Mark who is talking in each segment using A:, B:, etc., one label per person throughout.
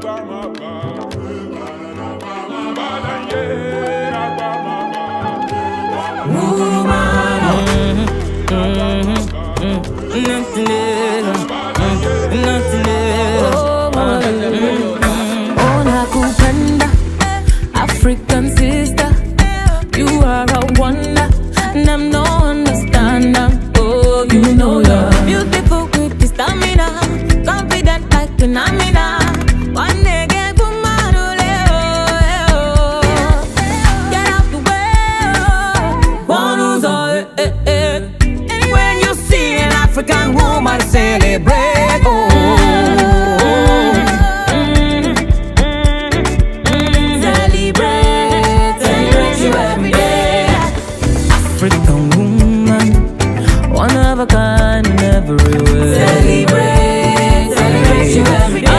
A: African sister, you are a wonder, and I'm no understander. Oh, you know you're beautiful with the stamina, confident like phenomena. One day get get out the way. One who's all and when you see an African woman celebrate, African woman, one of a kind in every way. Celebrate, celebrate you every day.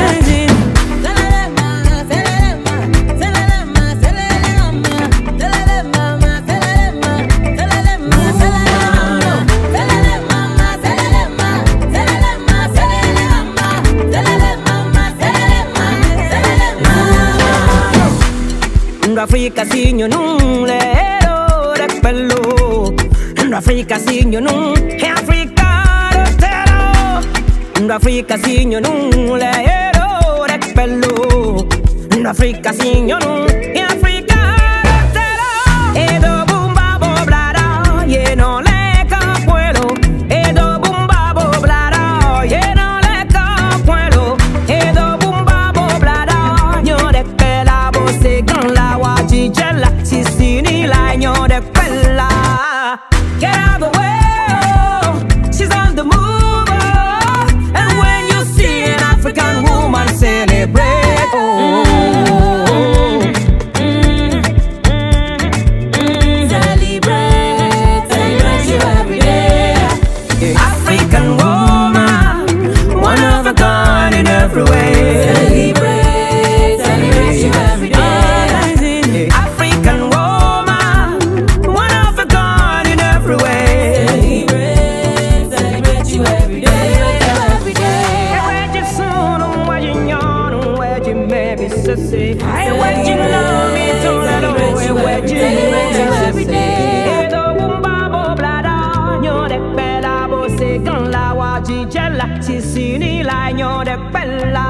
A: Africa sinyo nung lero de pelo, Africa sinyo nung Africa de tero, Africa sinyo nung lero de pelo, Africa sinyo nung Africa de tero. Edo bumba boblada, ye no le capuelo. Edo bumba boblada, ye no le capuelo. Edo bumba boblada, yo de pela bose con la Jella, Sisini Lagno de Pella. Get out of the way, she's on the move. And when you see an African woman celebrate, celebrate, celebrate you every day. African woman, one of a kind in every way. Celebrate, celebrate you every day. African woman, one of a kind in every way. Celebrate, celebrate you every day, every day. Where you soon, where you young, where you maybe sissy. Where you love me to let away, where you every day. Edo bumba boblada, nyo de pela bo se con la waji jella, sisini la nyo de pela.